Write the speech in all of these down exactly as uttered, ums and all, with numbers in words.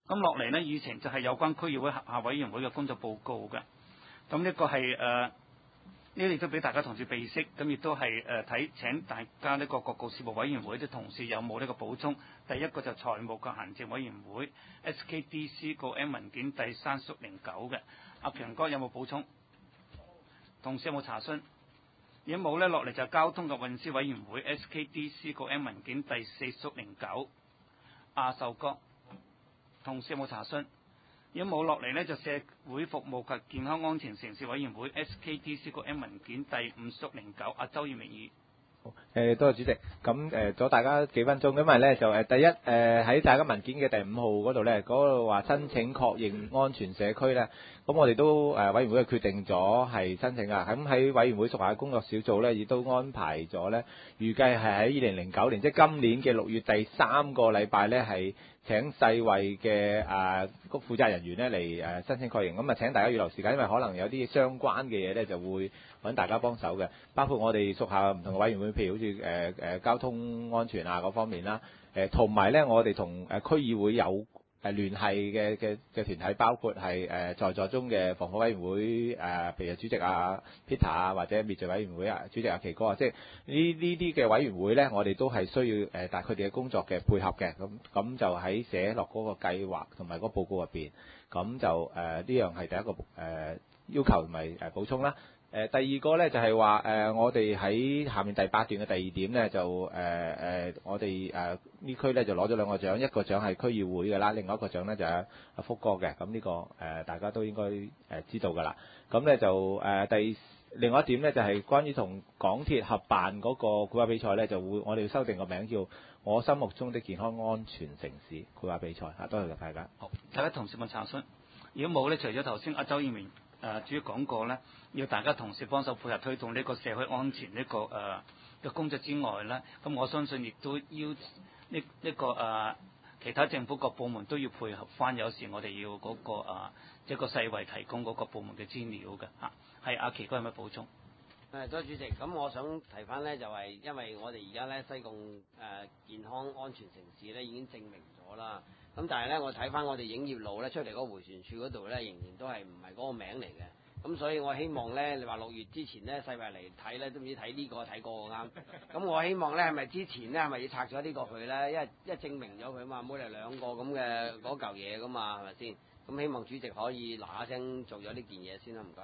咁落嚟呢，議程就係有關區議會轄下委員會嘅工作報告嘅。咁呢個係誒。呢啲亦都俾大家同事備悉，咁亦都係誒睇請大家呢個各個事務委員會啲同事有冇呢個補充。第一個就財務及行政委員會 S K D C 個 M 文件第三縮零九嘅，阿強哥有冇補充？同事有冇查詢？如果冇呢，落嚟就交通及運輸委員會 S K D C 個 M 文件第四縮零九，阿壽哥，同事有冇查詢？如果冇落嚟呢，就社會服務及健康安全城市委員會 S K D C 個 M 文件第五縮零九，阿周耀明議員。 好，誒多謝主席。咁誒阻大家幾分鐘，因為咧就誒第一誒喺大家文件嘅第五號嗰度咧，嗰度話申請確認安全社區咧，咁我哋都誒委員會係決定咗係申請啊。咁喺委員會屬下嘅工作小組咧，亦都安排咗咧，預計係喺二零零九年，即係今年嘅六月第三個禮拜咧係。請世衛嘅誒負責人員咧嚟誒申請確認，咁啊請大家預留時間，因為可能有啲相關嘅嘢咧就會揾大家幫手嘅，包括我哋屬下唔同嘅委員會，譬如好似誒誒交通安全啊嗰方面啦，誒同埋咧我哋同誒區議會有誒聯繫嘅嘅嘅團體，包括係誒在座中嘅防火委員會誒，譬如主席啊 Peter 啊，或者滅罪委員會啊主席阿奇哥啊，即係呢呢啲嘅委員會咧，我哋都係需要誒，但係佢哋嘅工作嘅配合嘅，咁咁就喺寫落嗰個計劃同埋嗰個報告入邊，咁就誒呢樣係第一個誒要求同埋誒補充啦。誒第二個咧就係話誒，我哋喺下面第八段嘅第二點咧，就誒誒、呃，我哋誒呢區咧就攞咗兩個獎，一個獎係區議會嘅啦，另外一個獎咧就係阿福哥嘅，咁呢、這個誒、呃、大家都應該誒知道㗎啦。咁咧就誒、呃、第另外一點咧就係關於同港鐵合辦嗰個繪畫比賽咧，就會我哋要修訂個名叫我心目中的健康安全城市繪畫比賽嚇，多謝大家。 好，大家同事問查詢，如果冇咧，除咗頭先阿周議員誒主要講過咧，要大家同事幫手配合推動呢個社會安全呢、這個誒嘅、呃、工作之外咧，咁我相信亦都要呢呢、這個誒、呃、其他政府各部門都要配合翻，有時我哋要嗰、那個誒即係個世衛提供嗰個部門嘅資料嘅嚇。係、啊、阿奇哥有咩補充？ 誒，多謝主席。咁我想提翻咧，就係、是、因為我哋而家咧西貢誒、呃、健康安全城市咧已經證明咗啦。咁但係咧，我睇翻我哋影業路咧出嚟嗰個迴旋處嗰度咧，仍然都係唔係嗰個名嚟嘅。咁所以我希望咧，你話六月之前咧，世衛嚟睇咧，都唔知睇呢個睇過啱。咁我希望咧，係咪之前咧，係咪要拆咗呢個佢咧？因為因為證明咗佢嘛，冇嚟兩個咁嘅嗰嚿嘢噶嘛，係咪先？咁希望主席可以嗱嗱聲做咗呢件嘢先啦，唔該。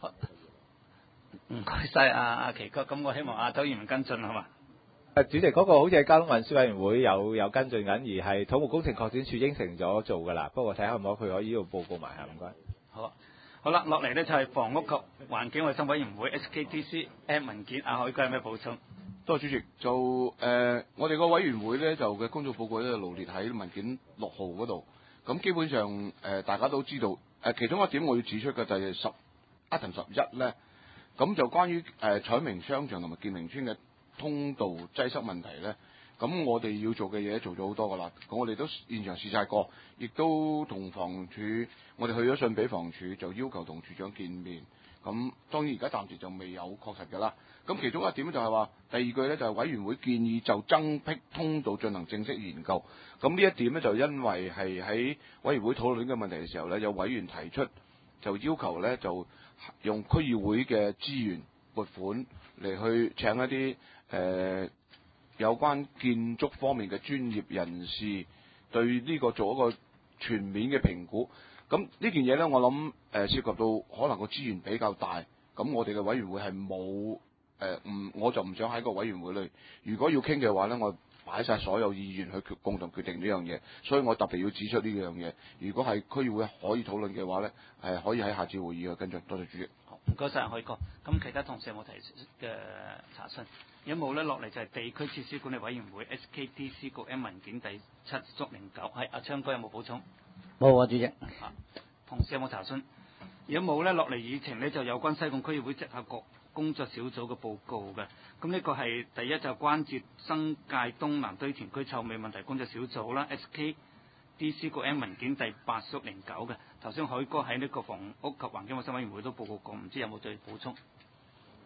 唔該晒阿阿奇哥，咁我希望阿周議員跟進係嘛？ 誒主席嗰、那個好似係交通運輸委員會有有跟進緊，而係土木工程擴展處應承咗做㗎啦。不過睇下可唔可佢可以呢度報告埋嚇，唔該。 好，好啦，落嚟呢就係房屋及環境衞生委員會 S K D C M 文件，阿海哥有咩補充？ 多謝主席，就誒、呃、我哋個委員會咧就嘅工作報告咧羅列喺文件六號嗰度。咁基本上誒、呃、大家都知道誒、呃、其中一點我要指出嘅就係十 item 十一咧，咁就關於誒、呃、彩明商場同埋建明村嘅通道擠塞問題咧，咁我哋要做嘅嘢做咗好多噶啦，咁我哋都現場視察過，亦都同房署，我哋去咗信俾房署，就要求同署長見面。咁當然而家暫時就未有確實嘅啦。咁其中一點就係話，第二句咧就係委員會建議就增闢通道進行正式研究。咁呢一點咧就因為係喺委員會討論呢個問題嘅時候咧，有委員提出就要求咧就用區議會嘅資源撥款嚟去請一啲誒、呃、有關建築方面嘅專業人士對呢個做一個全面嘅評估。咁呢件嘢咧，我諗誒、呃、涉及到可能個資源比較大，咁我哋嘅委員會係冇誒唔，我就唔想喺個委員會裏。如果要傾嘅話咧，我擺晒所有議員去決共同決定呢樣嘢，所以我特別要指出呢樣嘢。如果係區議會可以討論嘅話咧，係可以喺下次會議去跟進。多謝主席。 好，唔該晒，海哥。咁其他同事有冇提出嘅查詢？有冇咧？落嚟就係地區設施管理委員會 S K D C 局 M 文件第七縮零九，係阿昌哥有冇補充？ 冇啊，主席。 啊，同事有冇查詢？如果冇咧，落嚟議程呢就有關西貢區議會直轄局工作小組嘅報告嘅。咁呢個係第一就關注新界東南堆填區臭味問題工作小組啦 ，S K D C 局 M 文件第八縮零九嘅。頭先海哥喺呢個房屋及環境衞生委員會都報告過，唔知有冇再補充？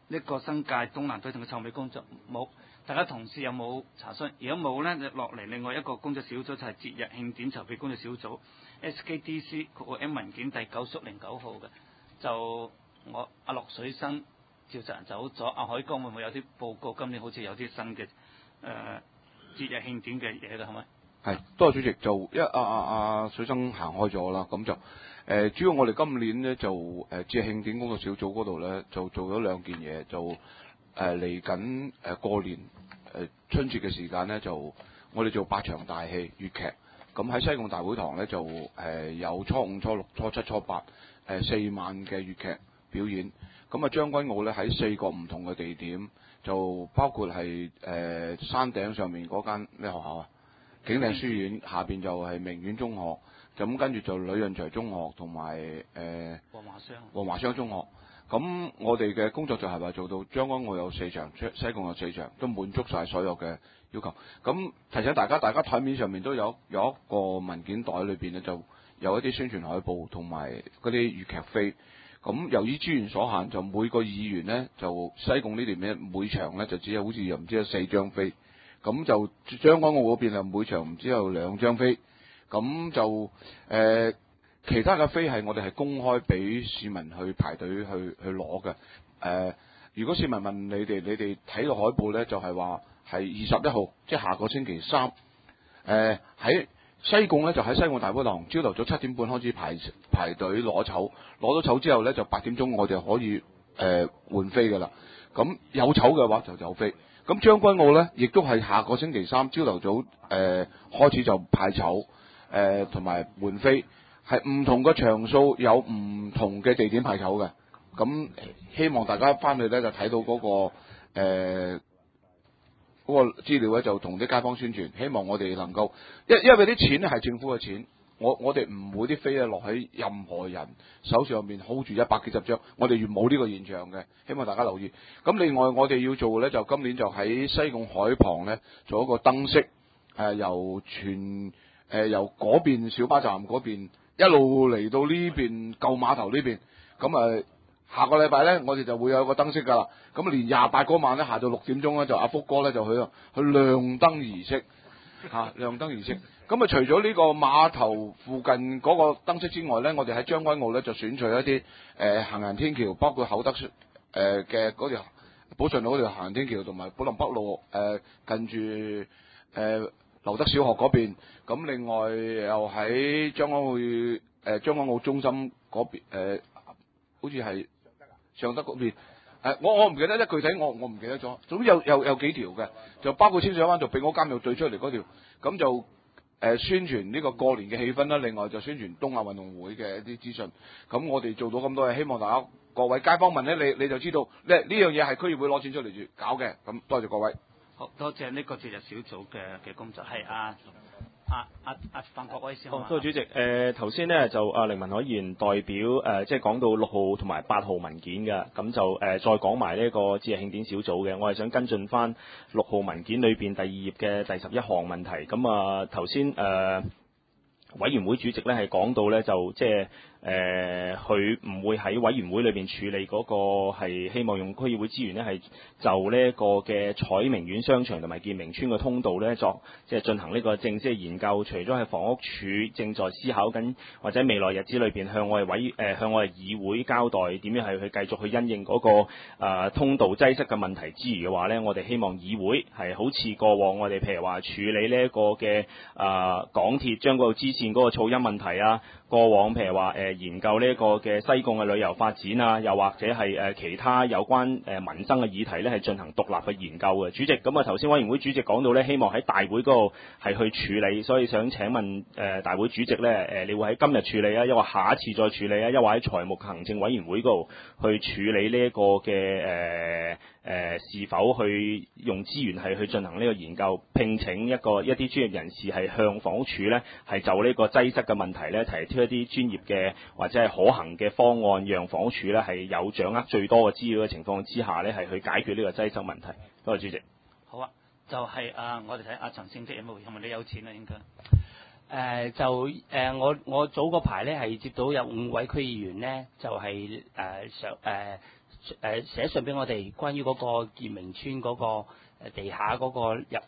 呢個新界東南推動嘅籌備工作冇？大家同事有冇查詢？如果冇呢，就落嚟另外一個工作小組就係節日慶典籌備工作小組 S K D C 括號 M 文件第九縮零九號嘅，就我阿陸水生召集人走咗，阿海江會唔會有啲報告？今年好似有啲新嘅誒、呃、節日慶典嘅嘢㗎，係咪？ 係，多謝主席。就一阿阿阿水生行開咗啦，咁就誒、呃、主要我哋今年咧就誒節日慶典工作小組嗰度咧就做咗兩件嘢，就誒嚟緊誒過年誒、呃、春節嘅時間咧就我哋做八場大戲粵劇，咁喺西貢大會堂咧就誒、呃、有初五、初六、初七、初八誒、呃、四晚嘅粵劇表演。咁啊將軍澳咧喺四個唔同嘅地點，就包括係誒、呃、山頂上面嗰間咩學校啊？景嶺書院下邊就係明苑中學，咁跟住就呂潤財中學同埋誒黃華商黃華商中學。咁我哋嘅工作就係話做到將軍澳有四場，西貢有四場，都滿足晒所有嘅要求。咁提醒大家，大家台面上面都有有一個文件袋裏邊咧，就有一啲宣傳海報同埋嗰啲粵劇飛。咁由於資源所限，就每個議員咧就西貢呢邊咧每場咧就只有好似又唔知有四張飛。咁就將軍澳嗰邊啊，每場唔知有兩張飛，咁就誒、呃、其他嘅飛係我哋係公開俾市民去排隊去去攞嘅。誒、呃，如果市民問你哋，你哋睇個海報咧，就係話係二十一號，即係下個星期三。誒、呃、喺西貢咧，就喺西貢大會堂，朝頭早七點半開始排排隊攞籌，攞到籌之後咧，就八點鐘我哋可以誒、呃、換飛㗎啦。咁有籌嘅話就有飛。咁將軍澳咧，亦都係下個星期三朝頭早誒、呃、開始就派籌誒同埋換飛，係唔同嘅場數有唔同嘅地點派籌嘅。咁希望大家翻去咧就睇到嗰、那個誒嗰、呃那個資料咧，就同啲街坊宣傳，希望我哋能夠，因因為啲錢咧係政府嘅錢。我我哋唔會啲飛咧落喺任何人手上面 hold 住一百幾十張，我哋越冇呢個現象嘅，希望大家留意。咁另外我哋要做嘅咧，就今年就喺西貢海旁咧做一個燈飾，誒、呃、由全誒、呃、由嗰邊小巴站嗰邊一路嚟到呢邊舊碼頭呢邊，咁誒、呃、下個禮拜咧我哋就會有一個燈飾㗎啦。咁年廿八嗰晚咧下晝六點鐘咧就阿福哥咧就去去亮燈儀式嚇、啊、亮燈儀式。咁啊，除咗呢個碼頭附近嗰個燈飾之外咧，我哋喺將軍澳咧就選取一啲誒、呃、行人天橋，包括厚德誒嘅嗰條寶順路嗰條行人天橋，同埋寶林北路誒、呃、近住誒劉德小學嗰邊。咁另外又喺將軍澳誒、呃、將軍澳中心嗰邊誒、呃，好似係尚德嗰邊。誒，我我唔記得咧，具體我我唔記得咗。總之有有有幾條嘅，就包括清水灣就俾我監獄對出嚟嗰條，咁就。誒、呃、宣傳呢個過年嘅氣氛啦，另外就宣傳東亞運動會嘅一啲資訊。咁我哋做到咁多嘢，希望大家各位街坊問咧，你你就知道呢呢樣嘢係區議會攞錢出嚟住搞嘅。咁多謝各位。 好多謝呢個節日小組嘅嘅工作，係啊。阿阿阿范國威先好嘛？ 多謝主席。誒頭先呢就阿凌文海議員代表誒、呃、即係講到六號同埋八號文件嘅，咁就誒、呃、再講埋呢個節日慶典小組嘅。我係想跟進翻六號文件裏邊第二頁嘅第十一項問題。咁啊頭先誒委員會主席咧係講到咧就即係。誒佢唔會喺委員會裏邊處理嗰個係希望用區議會資源呢係就呢一個嘅彩明苑商場同埋建明村嘅通道呢作即係進行呢個正式嘅研究。除咗係房屋署正在思考緊，或者未來日子裏邊向我哋委誒、呃、向我哋議會交代點樣係去繼續去因應嗰、那個、呃、通道擠塞嘅問題之餘嘅話呢，我哋希望議會係好似過往我哋譬如話處理呢一個嘅誒、呃、港鐵將嗰個支線嗰個噪音問題啊，過往譬如話誒。呃研究呢一個嘅西貢嘅旅遊發展啊，又或者係誒其他有關誒民生嘅議題咧，係進行獨立嘅研究嘅。主席，咁啊頭先委員會主席講到咧，希望喺大會嗰度係去處理，所以想請問誒大會主席咧，誒你會喺今日處理啊，抑或下一次再處理啊，抑或喺財務行政委員會嗰度去處理呢一個嘅誒誒是否去用資源係去進行呢個研究，聘請一個一啲專業人士係向房屋署咧係就呢個擠塞嘅問題咧提出一啲專業嘅或者係可行嘅方案，讓房屋署咧係有掌握最多嘅資料嘅情況之下咧，係去解決呢個擠塞問題。多謝主席。 好啊，就係、是、啊，我哋睇阿陳勝的有冇？係咪你有錢啊？應該誒、 呃、就誒、呃、我我早嗰排咧係接到有五位區議員咧，就係誒上誒誒寫信俾我哋，關於嗰個建明村嗰個誒地下嗰個入誒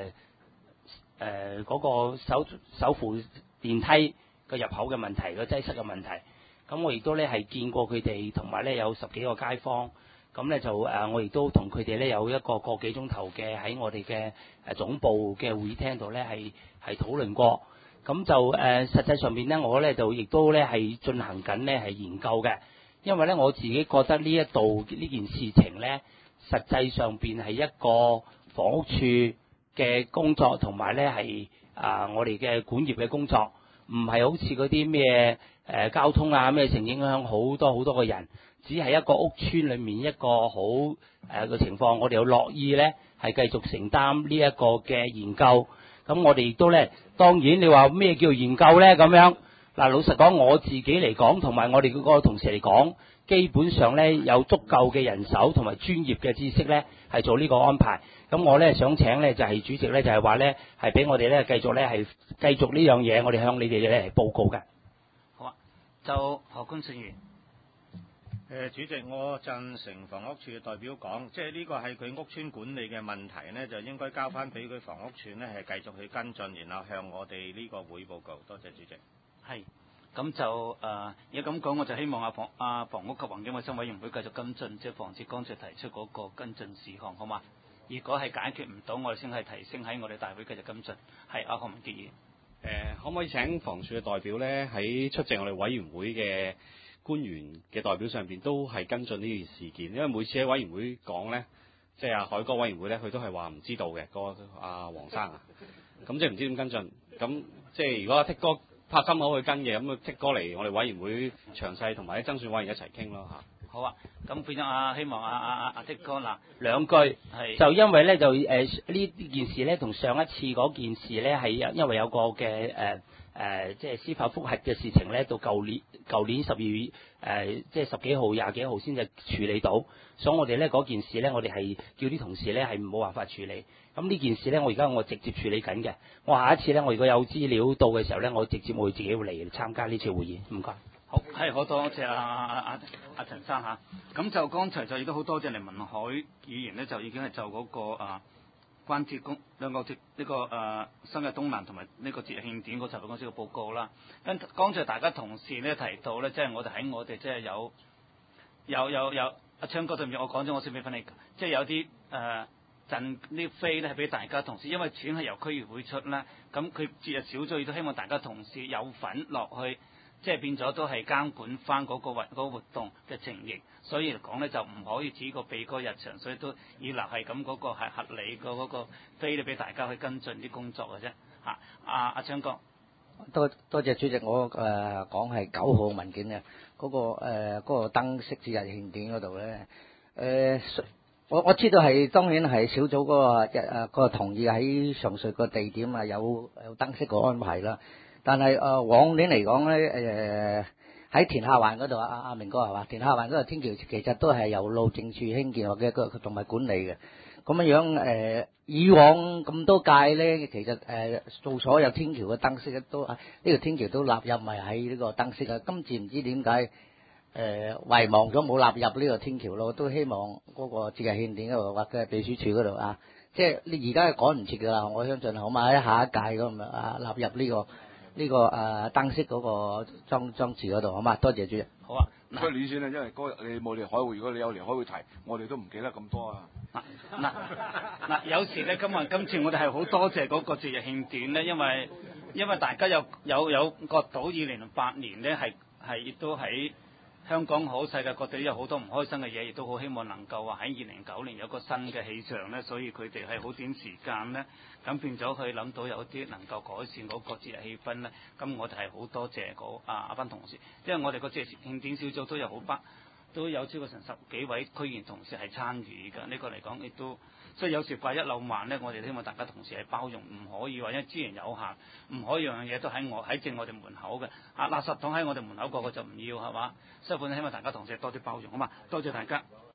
誒嗰個手手扶電梯個入口嘅問題，個擠塞嘅問題。咁我亦都咧係見過佢哋，同埋咧有十幾個街坊。咁咧就誒，我亦都同佢哋咧有一個個幾鐘頭嘅喺我哋嘅誒總部嘅會議廳度咧係係討論過。咁就誒、呃、實際上面咧，我咧就亦都咧係進行緊咧係研究嘅。因為咧我自己覺得呢一度呢件事情咧，實際上邊係一個房屋處嘅工作，同埋咧係啊我哋嘅管業嘅工作，唔係好似嗰啲咩誒交通啊咩成影響好多好多個人。只係一個屋村裏面一個好誒嘅情況，我哋又樂意咧係繼續承擔呢一個嘅研究。咁我哋亦都咧，當然你話咩叫研究咧咁樣？嗱，老實講，我自己嚟講，同埋我哋嗰個同事嚟講，基本上咧有足夠嘅人手同埋專業嘅知識咧，係做呢個安排。咁我咧想請咧就係、是、主席咧就係話咧係俾我哋咧繼續咧係繼續呢樣嘢，我哋向你哋咧係報告嘅。 好啊，就何官信員。 誒主席，我贊成房屋處嘅代表講，即係呢個係佢屋邨管理嘅問題呢，就應該交翻俾佢房屋處呢，係繼續去跟進，然後向我哋呢個會報告。多謝主席。 係，咁就誒，如果咁講，我就希望阿房阿房屋及環境衞生委員會繼續跟進，即係防止剛才提出嗰個跟進事項，好嘛？如果係解決唔到，我哋先係提升喺我哋大會繼續跟進。係阿何文傑議員。 誒，可唔可以請房署嘅代表呢，喺出席我哋委員會嘅官員嘅代表上邊都係跟進呢件事件，因為每次喺委員會講呢，即係阿海哥委員會呢，佢都係話唔知道嘅，個阿黃生啊，咁即係唔知點跟進。咁即係如果阿剔哥拍心口去跟嘅，咁啊剔哥嚟我哋委員會詳細同埋啲爭選委員一齊傾咯嚇。 好啊，咁變咗啊，希望阿阿阿阿剔哥嗱兩句， 係就因為咧就誒呢件事咧同上一次嗰件事咧係因為有個嘅誒誒即係司法覆核嘅事情咧，到舊年舊年十二月誒即係十幾號廿幾號先至處理到，所以我哋咧嗰件事咧，我哋係叫啲同事咧係冇辦法處理。咁呢件事咧，我而家我直接處理緊嘅。我下一次咧，我如果有資料到嘅時候咧，我直接我會自己會嚟參加呢次會議。唔該。 好，係好多謝阿阿阿阿陳生嚇。咁就剛才就亦都好多謝黎文海議員咧，就已經係就嗰、那個啊關節公兩個節呢、這個誒、啊、新嘅東南同埋呢個節日慶典嗰籌備公司嘅報告啦。跟剛才大家同事咧提到咧，即、就、係、是、我哋喺我哋即係有有有有阿昌哥對唔住，我講咗我先俾翻你，即、就、係、是、有啲誒贈啲飛咧係俾大家同事，因為錢係由區議會出啦。咁佢節日小組亦都希望大家同事有份落去。即係變咗都係監管翻嗰個活嗰個活動嘅情形，所以嚟講咧就唔可以只個避個日常，所以都以立係咁嗰個係合理個嗰個飛咧俾大家去跟進啲工作嘅啫。嚇，阿阿昌哥， 多多謝主席，我誒、呃、講係九號文件嘅嗰、那個誒嗰、呃那個燈飾節日慶典嗰度咧，誒、呃、我我知道係當然係小組嗰、那個日誒、呃那個同意喺上述個地點啊有有燈飾個安排啦。但係誒、呃、往年嚟講咧，誒喺田下環嗰度啊，阿阿明哥係嘛？田下環嗰度天橋其實都係由路政處興建或者個同埋管理嘅。咁樣樣誒、呃，以往咁多屆咧，其實誒、呃、做所有天橋嘅燈飾都呢、這個天橋都納入埋喺呢個燈飾啊。今次唔知點解誒遺忘咗冇納入呢個天橋咯。都希望嗰個節日慶典嗰度或者秘書處嗰度啊，即係你而家趕唔切㗎啦。我相信好嘛，喺下一屆咁啊納入呢、這個。呢、這個誒、呃、燈飾嗰個裝裝置嗰度，好嘛？多謝主席。 好啊， 不如你先啦，因為嗰日你冇嚟開會，如果你有嚟開會提，我哋都唔記得咁多啊。 嗱嗱嗱，有時咧，今日今次我哋係好多謝嗰個節日慶典咧，因為因為大家有有有覺到二零零八年咧係係亦都喺香港好，世界各地有好多唔開心嘅嘢，亦都好希望能夠話喺二零零九年有個新嘅氣象咧，所以佢哋係好短時間咧，咁變咗佢諗到有啲能夠改善嗰個節日氣氛咧，咁我哋係好多謝嗰啊阿班同事，因為我哋個節日慶典小組都有好班，都有超過成十幾位區議員同事係參與㗎，呢、這個嚟講亦都，所以有時掛一漏萬咧，我哋希望大家同事係包容，唔可以話因為資源有限，唔可以樣樣嘢都喺我喺正我哋門口嘅，啊垃圾桶喺我哋門口個個就唔要係嘛，所以本希望大家同事多啲包容啊嘛，多謝大家。